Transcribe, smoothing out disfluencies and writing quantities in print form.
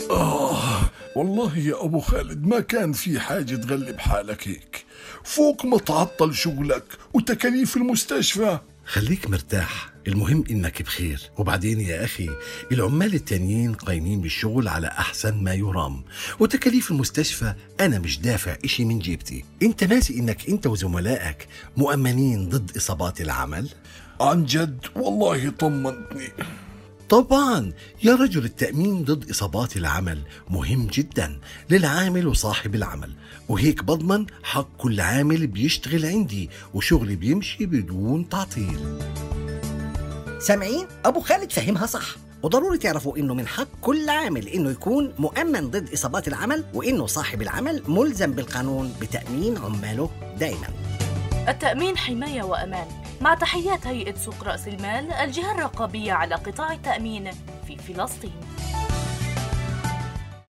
والله يا أبو خالد ما كان في حاجة تغلب حالك هيك، فوق ما تعطل شغلك وتكاليف المستشفى. خليك مرتاح، المهم إنك بخير. وبعدين يا أخي العمال التانيين قايمين بالشغل على أحسن ما يرام، وتكاليف المستشفى أنا مش دافع إشي من جيبتي. أنت ناسي إنك أنت وزملائك مؤمنين ضد إصابات العمل؟ عن جد والله طمنتني. طبعا يا رجل، التأمين ضد إصابات العمل مهم جدا للعامل وصاحب العمل، وهيك بضمن حق كل عامل بيشتغل عندي وشغلي بيمشي بدون تعطيل. سامعين؟ أبو خالد فهمها صح، وضروري تعرفوا إنه من حق كل عامل إنه يكون مؤمن ضد إصابات العمل، وإنه صاحب العمل ملزم بالقانون بتأمين عماله دائما. التأمين حماية وأمان. مع تحيات هيئة سوق رأس المال، الجهة الرقابية على قطاع التأمين في فلسطين.